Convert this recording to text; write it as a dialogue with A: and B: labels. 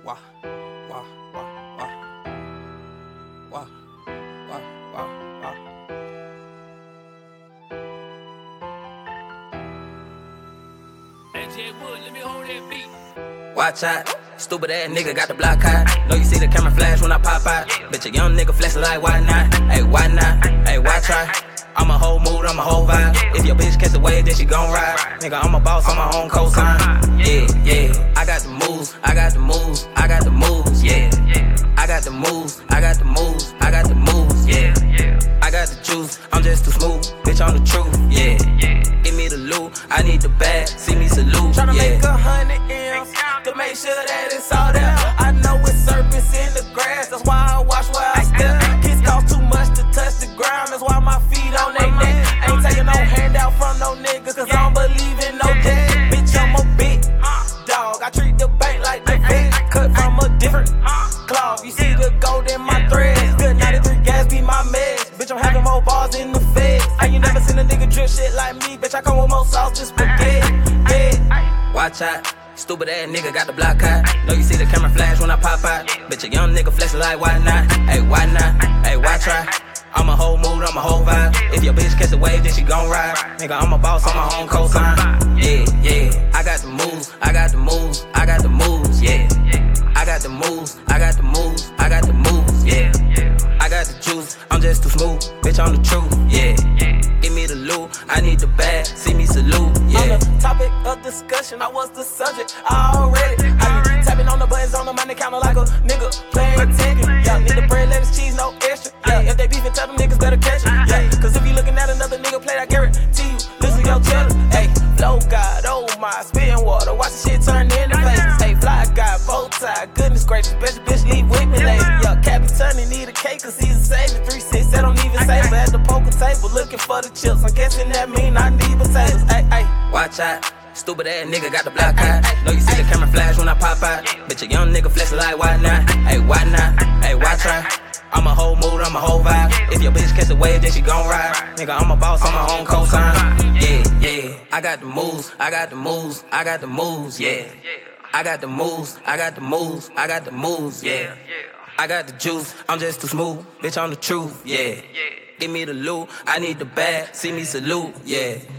A: Wah, wah, wah, wah. Wah, wah, wah, wah.
B: Hey, J Wood, let me hold that beat.
A: Watch out, stupid ass nigga got the block hot. Know you see the camera flash when I pop out. Bitch, a young nigga flexin' like why not? Hey, why not? Hey, why try? I'm a whole mood, I'm a whole vibe. If your bitch catch the wave, then she gon' ride. Nigga, I'm a boss, I'm my own cosign. Yeah, yeah. I got the moves, I got the moves, I got the moves, yeah. I got the moves, I got the moves, I got the moves, yeah. I got the juice, I'm just too smooth, bitch, I'm the truth, yeah. Give me the loot, I need the bag, see me salute,
C: Tryna
A: yeah.
C: make 100 M's to make sure that it's all there. I know it's serpents in the grass, that's why I watch where I step. Kids cost too much to touch the ground, that's why my feet on they neck. Ain't taking no handout from no niggas, cause I don't believe in no debt. Bitch, I'm a big dog, I treat the bank like the Fed. Cut from a different cloth, you see the gold in my threads. Good 93 gas be my meds. Bitch, I'm having more bars in the feds. And you never seen a nigga drip shit like me, bitch, I come with more sauce, just spaghetti. Yeah.
A: Watch out, stupid ass nigga got the block hot. Know you see the camera flash when I pop out. Bitch, a young nigga flexin' like why not? Hey, why not? Hey, why try? I'm a whole mood, I'm a whole vibe. If your bitch catch the wave, then she gon' ride. Nigga, I'm a boss, I'm my own cosign. Yeah, yeah. I got the moves, I got the moves, I got the moves, yeah. I got the moves, I got the moves, I got the moves, yeah. I got the juice, I'm just too smooth, bitch, I'm the truth, yeah. Give me the loot, I need the bag, see me salute, yeah.
C: On the topic of discussion, I was the subject already. I be tapping on the buttons on the money counter like a nigga playing Tekken. Yeah, need the bread, lettuce, cheese, no extra. Yeah, if they beefing, tell them niggas better catch it. Yeah, cause if you looking at another nigga play, I guarantee you, listen to your cheddar. Hey, flow god, oh my, spitting water, watch the shit turn into faces. Hey, fly guy, bow tie, goodness gracious, bet your bitch leave with me later. Yeah, Cappy Tunney need a cake cause he's a saving. 3-6, they don't even save her at the poker table, looking for the chips. I'm guessing that mean I need potatoes. Hey, hey.
A: Watch out, stupid ass nigga got the block hot. Know you see the camera flash when I pop out. Bitch, a young nigga flexin' like why not? Hey, why not? Hey, why try? I'm a whole mood, I'm a whole vibe. If your bitch catch the wave, then she gon' ride. Nigga, I'm a boss, I'm my own cosign. Yeah, yeah. I got the moves, I got the moves, I got the moves, yeah. I got the moves, I got the moves, I got the moves, yeah. I got the juice, I'm just too smooth, bitch, I'm the truth, yeah. Give me the loot, I need the bag, see me salute, yeah.